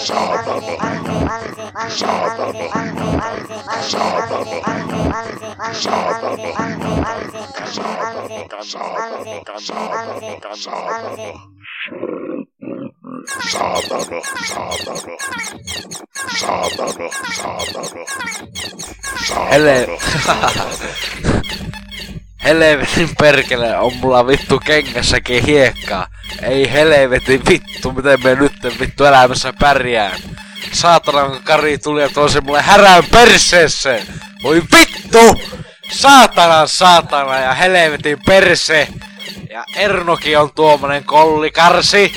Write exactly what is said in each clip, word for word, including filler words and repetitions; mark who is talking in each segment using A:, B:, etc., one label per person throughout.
A: Hele... Helvetin perkele, on mulla vittu kengässäkin hiekkaa. Ei helvetin vittu, miten me nyt vittu elämässä pärjään. Saatanan Kari tuli ja toisi mulle härän perseeseen. Voi vittu! Saatanan saatana ja helvetin perse. Ja Ernokin on tuommoinen kollikarsi.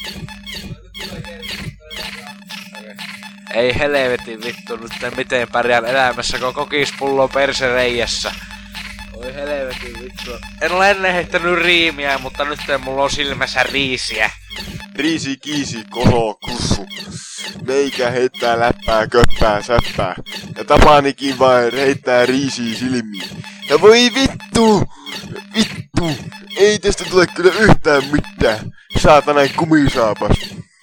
A: Ei helvetin vittu nyt miten pärjään elämässä, kun kokispullo persereijässä. Oi helvetin vittu. En ole ennen heittänyt riimiä, mutta nyt mulla on silmässä riisiä.
B: Riisi, kiisi, koho, kussu. Meikä heittää läppää, köppää, säppää. Ja Tapanikin vain heittää riisiä silmiin. Ja voi vittu! Vittu! Ei tästä tule kyllä yhtään mitään. Saatanan kumisaapas.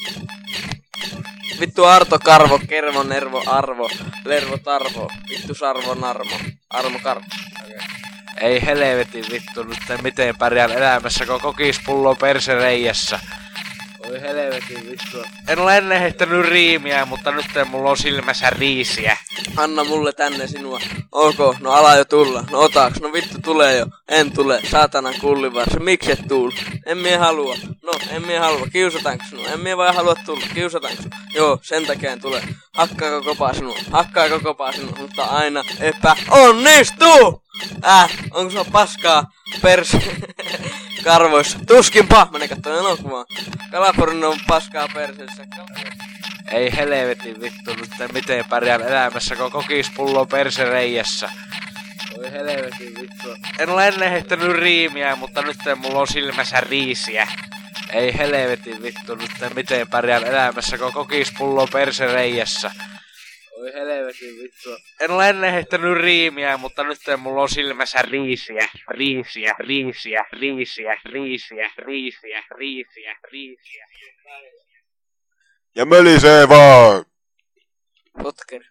C: Vittu Arto Karvo, Kervo, Nervo, Arvo, Lervo, Tarvo, vittu Sarvo, Narmo, Armo, Karvo. Okay.
A: Ei helvetin vittu nyt miten pärjään elämässä, kun kokispullo persereijässä. Oi helvetin vittu. En ole ennen heittänyt riimiä, mutta nyt mulla on silmässä riisiä.
C: Anna mulle tänne sinua. Ok, no ala jo tulla. No otaks? No vittu tulee jo. En tule. Saatanan kullivarsi. Miksi et tuul? En mie halua. No, en mie halua. Kiusataanko sinua? En mie vaan halua tulla. Kiusataanko sinua? Joo, sen takia en tule. Hakkaako kopaa sinua? Hakkaako kopaa sinua? Mutta aina epä onnistuu! Äh, onko se paskaa pers... karvoissa? Tuskinpa! Mene kattoo elokuvaa. Kalaporin on paskaa perseessä.
A: Ei helvetin vittu nyt miten pärjään elämässä, kun kokispullo persereijässä. Oi helvetin vittu. En ole ennen heittänyt riimiä, mutta nyt mulla on silmässä riisiä. Ei helvetin vittu nyt miten pärjään elämässä, kun kokispullo persereijässä. Oi helvetin vittu. En ole ennen heittänyt riimiä, mutta nyt mulla on silmässä riisiä. Riisiä, riisiä, riisiä, riisiä, riisiä, riisiä, riisiä.
B: Ja mölisee vaan!
C: Potker.